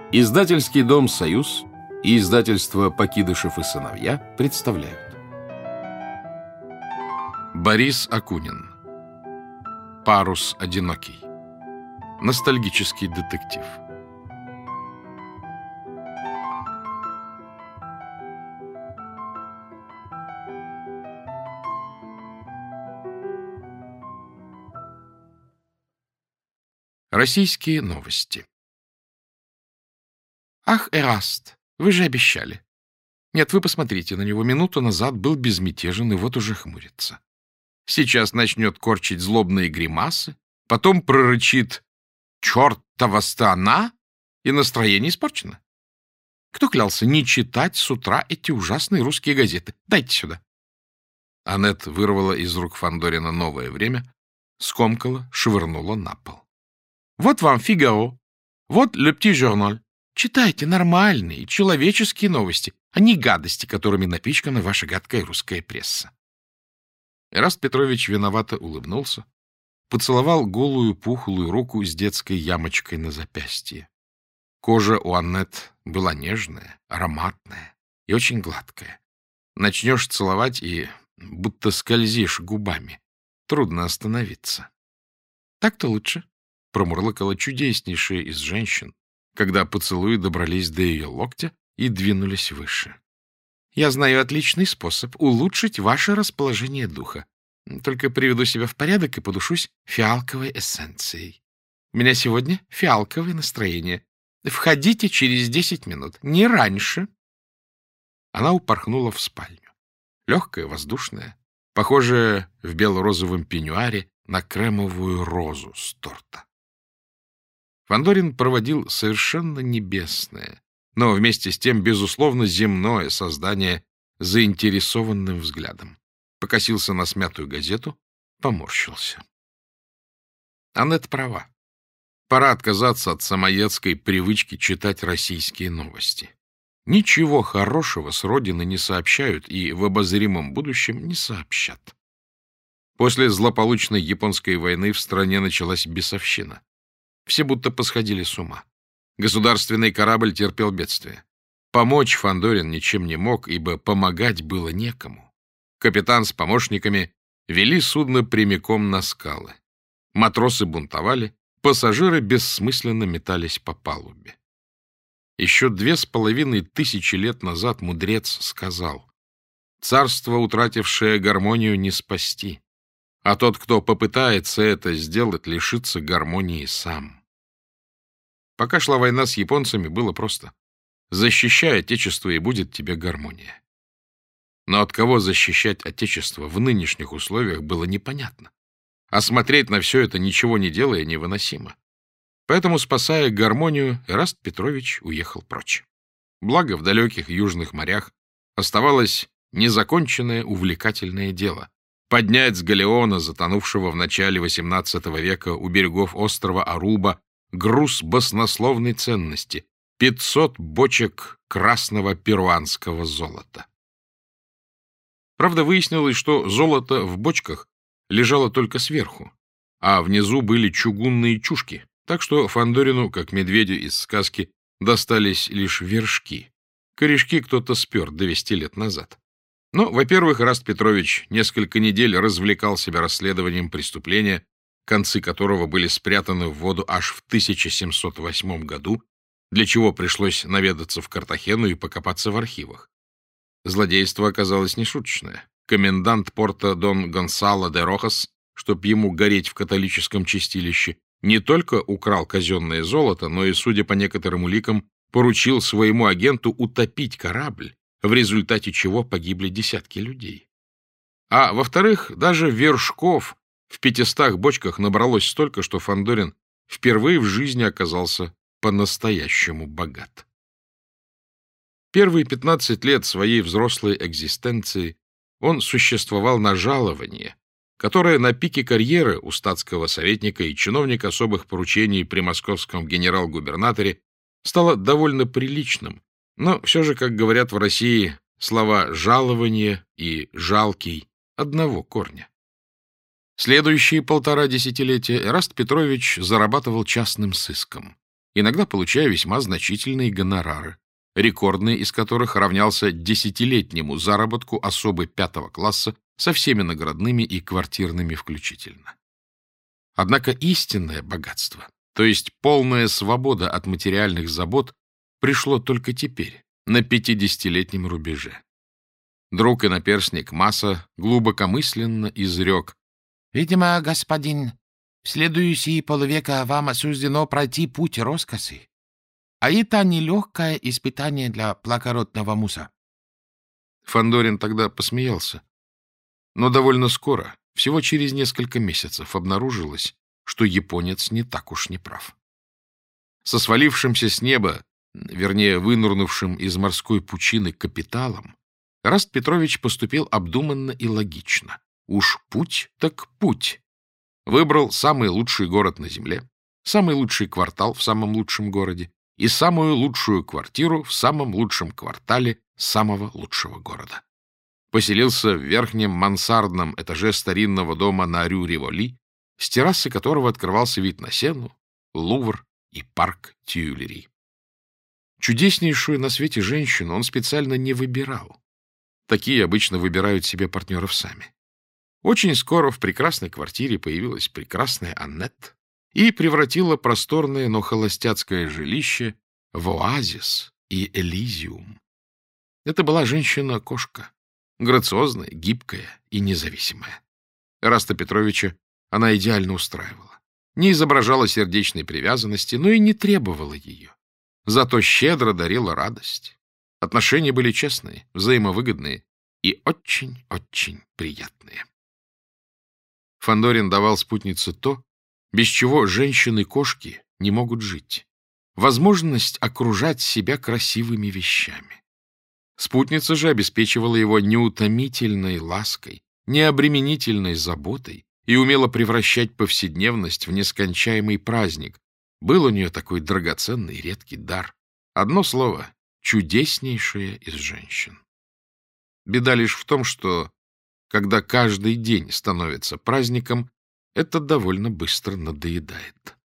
Издательский дом «Союз» и издательство «Покидышев и сыновья» представляют. Борис Акунин. Парус одинокий. Ностальгический детектив. Российские новости. Ах, Эраст, вы же обещали. Нет, вы посмотрите на него. Минуту назад был безмятежен и вот уже хмурится. Сейчас начнет корчить злобные гримасы, потом прорычит «Чертова страна!» и настроение испорчено. Кто клялся не читать с утра эти ужасные русские газеты? Дайте сюда. Аннет вырвала из рук Фандорина «Новое время», скомкала, швырнула на пол. Вот вам «Фигаро», вот «Le Petit Journal». Читайте нормальные, человеческие новости, а не гадости, которыми напичкана ваша гадкая русская пресса. Эраст Петрович виновато улыбнулся, поцеловал голую пухлую руку с детской ямочкой на запястье. Кожа у Аннет была нежная, ароматная и очень гладкая. Начнешь целовать и будто скользишь губами. Трудно остановиться. Так-то лучше, промурлыкала чудеснейшая из женщин, когда поцелуи добрались до ее локтя и двинулись выше. Я знаю отличный способ улучшить ваше расположение духа. Только приведу себя в порядок и подушусь фиалковой эссенцией. У меня сегодня фиалковое настроение. Входите через 10 минут, не раньше. Она упорхнула в спальню. Легкая, воздушная, похожая в бело-розовом пеньюаре на кремовую розу с торта. Фандорин проводил совершенно небесное, но вместе с тем, безусловно, земное создание заинтересованным взглядом. Покосился на смятую газету, поморщился. Аннет права. Пора отказаться от самоедской привычки читать российские новости. Ничего хорошего с родины не сообщают и в обозримом будущем не сообщат. После злополучной японской войны в стране началась бесовщина. Все будто посходили с ума. Государственный корабль терпел бедствие. Помочь Фандорин ничем не мог, ибо помогать было некому. Капитан с помощниками вели судно прямиком на скалы. Матросы бунтовали, пассажиры бессмысленно метались по палубе. Еще 2500 лет назад мудрец сказал: «Царство, утратившее гармонию, не спасти, а тот, кто попытается это сделать, лишится гармонии сам». Пока шла война с японцами, было просто: защищай Отечество, и будет тебе гармония. Но от кого защищать Отечество в нынешних условиях было непонятно. А смотреть на все это, ничего не делая, невыносимо. Поэтому, спасая гармонию, Эраст Петрович уехал прочь. Благо, в далеких южных морях оставалось незаконченное увлекательное дело — поднять с галеона, затонувшего в начале XVIII века у берегов острова Аруба, груз баснословной ценности — 500 бочек красного перуанского золота. Правда, выяснилось, что золото в бочках лежало только сверху, а внизу были чугунные чушки, так что Фандорину, как медведю из сказки, достались лишь вершки. Корешки кто-то спер 200 лет назад. Но, во-первых, Эраст Петрович несколько недель развлекал себя расследованием преступления, концы которого были спрятаны в воду аж в 1708 году, для чего пришлось наведаться в Картахену и покопаться в архивах. Злодейство оказалось нешуточное. Комендант порта Дон Гонсало де Рохас, чтоб ему гореть в католическом чистилище, не только украл казенное золото, но и, судя по некоторым уликам, поручил своему агенту утопить корабль, в результате чего погибли десятки людей. А во-вторых, даже вершков в 500 бочках набралось столько, что Фандорин впервые в жизни оказался по-настоящему богат. Первые 15 лет своей взрослой экзистенции он существовал на жалование, которое на пике карьеры у статского советника и чиновника особых поручений при московском генерал-губернаторе стало довольно приличным, но все же, как говорят в России, слова «жалование» и «жалкий» одного корня. Следующие 1,5 десятилетия Эраст Петрович зарабатывал частным сыском иногда получая весьма значительные гонорары, рекордный из которых равнялся 10-летнему заработку особы 5 класса со всеми наградными и квартирными включительно. Однако истинное богатство, то есть полная свобода от материальных забот, пришло только теперь, на 50-летнем рубеже. Друг и наперсник Маса глубокомысленно изрек: «Видимо, господин, в следующие полвека вам суждено пройти путь роскоши, а это нелегкое испытание для благородного Муса». Фандорин тогда посмеялся. Но довольно скоро, всего через несколько месяцев, обнаружилось, что японец не так уж не прав. Со свалившимся с неба, вернее, вынурнувшим из морской пучины капиталом, Эраст Петрович поступил обдуманно и логично. Уж путь так путь. Выбрал самый лучший город на земле, самый лучший квартал в самом лучшем городе и самую лучшую квартиру в самом лучшем квартале самого лучшего города. Поселился в верхнем мансардном этаже старинного дома на Рю-Риволи, с террасы которого открывался вид на Сену, Лувр и парк Тюильри. Чудеснейшую на свете женщину он специально не выбирал. Такие обычно выбирают себе партнеров сами. Очень скоро в прекрасной квартире появилась прекрасная Аннет и превратила просторное, но холостяцкое жилище в оазис и элизиум. Это была женщина-кошка, грациозная, гибкая и независимая. Эраста Петровича она идеально устраивала. Не изображала сердечной привязанности, но и не требовала ее. Зато щедро дарила радость. Отношения были честные, взаимовыгодные и очень-очень приятные. Фандорин давал спутнице то, без чего женщины-кошки не могут жить. Возможность окружать себя красивыми вещами. Спутница же обеспечивала его неутомительной лаской, необременительной заботой и умела превращать повседневность в нескончаемый праздник. Был у нее такой драгоценный и редкий дар. Одно слово — чудеснейшая из женщин. Беда лишь в том, что, когда каждый день становится праздником, это довольно быстро надоедает.